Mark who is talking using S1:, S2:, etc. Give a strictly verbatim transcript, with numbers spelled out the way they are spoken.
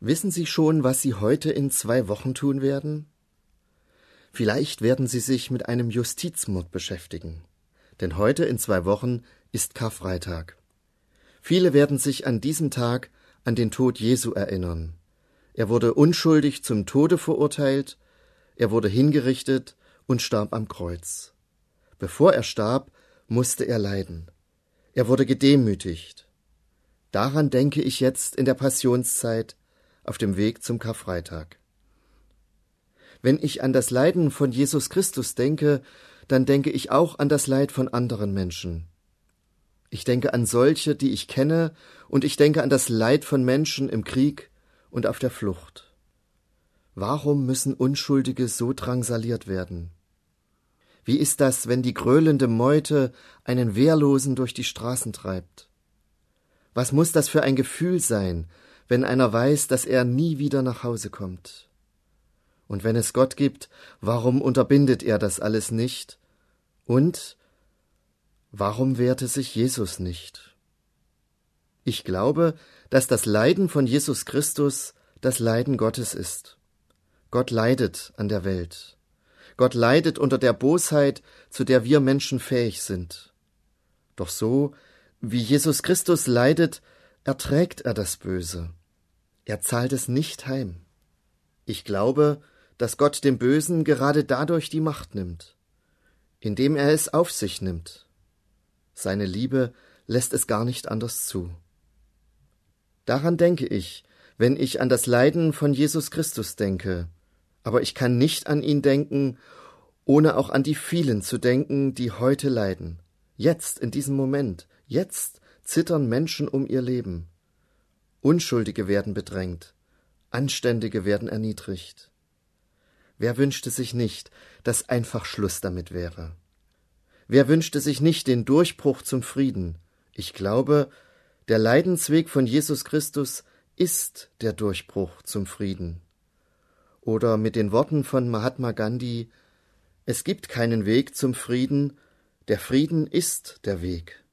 S1: Wissen Sie schon, was Sie heute in zwei Wochen tun werden? Vielleicht werden Sie sich mit einem Justizmord beschäftigen, denn heute in zwei Wochen ist Karfreitag. Viele werden sich an diesem Tag an den Tod Jesu erinnern. Er wurde unschuldig zum Tode verurteilt, er wurde hingerichtet und starb am Kreuz. Bevor er starb, musste er leiden. Er wurde gedemütigt. Daran denke ich jetzt in der Passionszeit auf dem Weg zum Karfreitag. Wenn ich an das Leiden von Jesus Christus denke, dann denke ich auch an das Leid von anderen Menschen. Ich denke an solche, die ich kenne, und ich denke an das Leid von Menschen im Krieg und auf der Flucht. Warum müssen Unschuldige so drangsaliert werden? Wie ist das, wenn die gröhlende Meute einen Wehrlosen durch die Straßen treibt? Was muss das für ein Gefühl sein, wenn einer weiß, dass er nie wieder nach Hause kommt? Und wenn es Gott gibt, warum unterbindet er das alles nicht? Und warum wehrte sich Jesus nicht? Ich glaube, dass das Leiden von Jesus Christus das Leiden Gottes ist. Gott leidet an der Welt. Gott leidet unter der Bosheit, zu der wir Menschen fähig sind. Doch so, wie Jesus Christus leidet, erträgt er das Böse. Er zahlt es nicht heim. Ich glaube, dass Gott dem Bösen gerade dadurch die Macht nimmt, indem er es auf sich nimmt. Seine Liebe lässt es gar nicht anders zu. Daran denke ich, wenn ich an das Leiden von Jesus Christus denke, aber ich kann nicht an ihn denken, ohne auch an die vielen zu denken, die heute leiden. Jetzt, in diesem Moment, jetzt zittern Menschen um ihr Leben. Unschuldige werden bedrängt, Anständige werden erniedrigt. Wer wünschte sich nicht, dass einfach Schluss damit wäre? Wer wünschte sich nicht den Durchbruch zum Frieden? Ich glaube, der Leidensweg von Jesus Christus ist der Durchbruch zum Frieden. Oder mit den Worten von Mahatma Gandhi: Es gibt keinen Weg zum Frieden, der Frieden ist der Weg.